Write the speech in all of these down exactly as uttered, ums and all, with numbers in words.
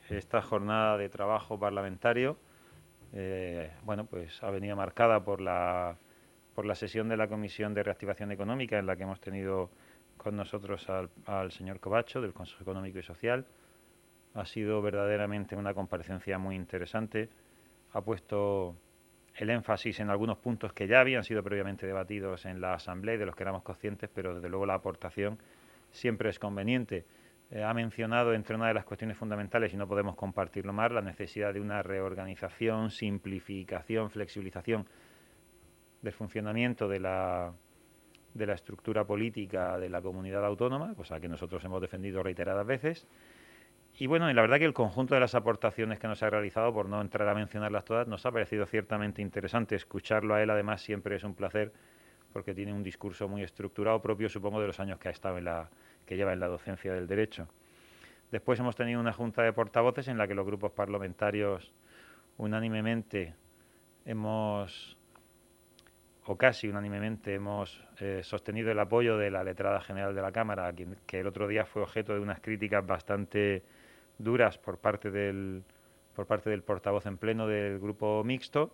esta jornada de trabajo parlamentario, eh, bueno, pues ha venido marcada por la, por la sesión de la Comisión de Reactivación Económica, en la que hemos tenido con nosotros al, al señor Covacho, del Consejo Económico y Social. Ha sido verdaderamente una comparecencia muy interesante. Ha puesto el énfasis en algunos puntos que ya habían sido previamente debatidos en la Asamblea y de los que éramos conscientes, pero desde luego la aportación siempre es conveniente. Eh, ha mencionado entre una de las cuestiones fundamentales, y no podemos compartirlo más, la necesidad de una reorganización, simplificación, flexibilización del funcionamiento de la, de la estructura política de la comunidad autónoma, cosa que nosotros hemos defendido reiteradas veces. Y bueno, y la verdad que el conjunto de las aportaciones que nos ha realizado, por no entrar a mencionarlas todas, nos ha parecido ciertamente interesante. Escucharlo a él, además, siempre es un placer, porque tiene un discurso muy estructurado, propio, supongo, de los años que ha estado en la, que lleva en la docencia del derecho. Después hemos tenido una junta de portavoces en la que los grupos parlamentarios unánimemente hemos, o casi unánimemente, hemos eh, sostenido el apoyo de la letrada general de la Cámara, quien, que el otro día fue objeto de unas críticas bastante duras por parte del, por parte del portavoz en pleno del grupo mixto.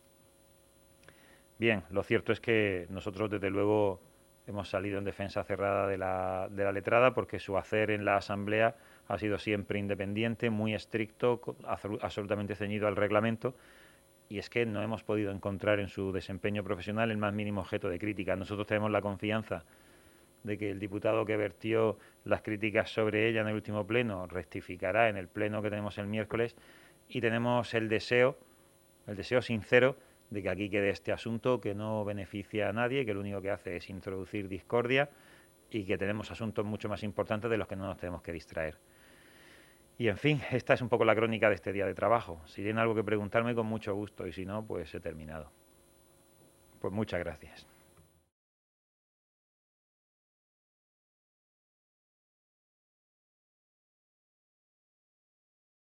Bien, lo cierto es que nosotros desde luego hemos salido en defensa cerrada de la, de la letrada, porque su hacer en la Asamblea ha sido siempre independiente, muy estricto, absolutamente ceñido al reglamento, y es que no hemos podido encontrar en su desempeño profesional el más mínimo objeto de crítica. Nosotros tenemos la confianza de que el diputado que vertió las críticas sobre ella en el último pleno rectificará en el pleno que tenemos el miércoles, y tenemos el deseo, el deseo sincero de que aquí quede este asunto que no beneficia a nadie, que lo único que hace es introducir discordia, y que tenemos asuntos mucho más importantes de los que no nos tenemos que distraer. Y en fin, esta es un poco la crónica de este día de trabajo. Si tienen algo que preguntarme, con mucho gusto, y si no, pues he terminado. Pues muchas gracias.